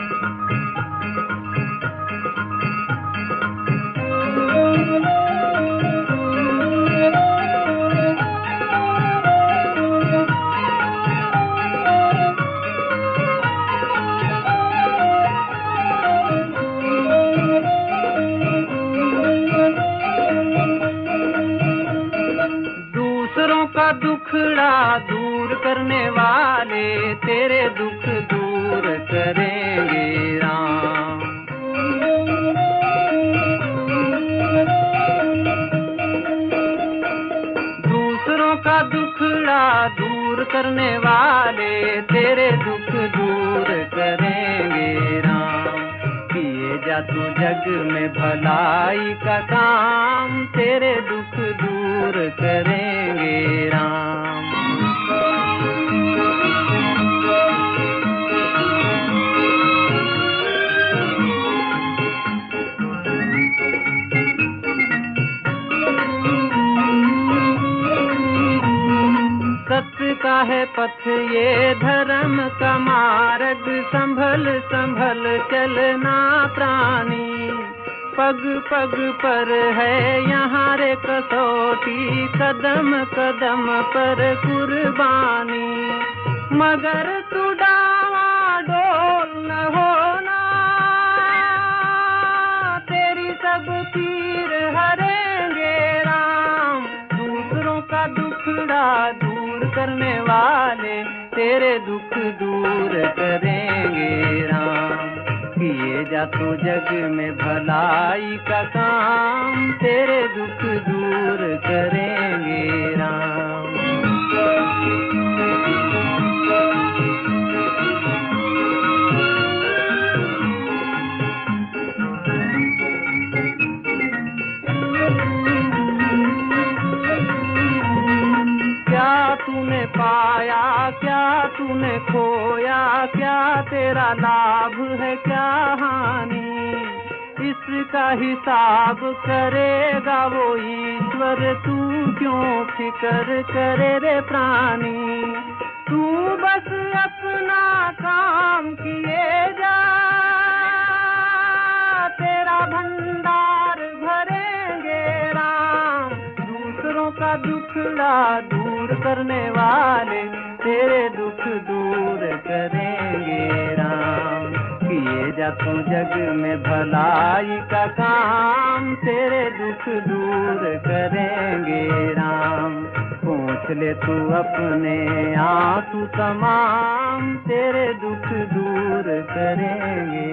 दुखड़ा दूर करने वाले तेरे दुख दूर करेंगे राम। दूसरों का दुखड़ा दूर करने वाले तेरे दुख दूर करेंगे राम। किए जा तू जग में भलाई का काम, तेरे दुख दूर करेंगे राम। सत्य का है पथ ये धर्म का मार्ग, संभल संभल चलना प्राणी। पग पग पर है यहाँ रे कसौटी, कदम कदम पर कुर्बानी। मगर तू डावाडोल न होना, तेरी सब पीर हरेंगे राम। दूसरों का दुखड़ा दूर करने वाले तेरे दुख दूर करेंगे राम। किए जा तू जग में भलाई का काम, तेरे दुख दूर करेंगे राम। क्या तूने पाया, क्या तूने खोया, क्या तेरा लाभ है, क्या हानि। इसका हिसाब करेगा वो ईश्वर, तू क्यों फिक्र करे रे प्राणी। तू बस अपना काम किए जा, तेरा भंडार भरेंगे राम। दूसरों का दुखड़ा दूर करने वाले तेरे दुख दूर करेंगे राम। किए जा तू जग में भलाई का काम, तेरे दुख दूर करेंगे राम। पूछ ले तू अपने आंसू तमाम, तेरे दुख दूर करेंगे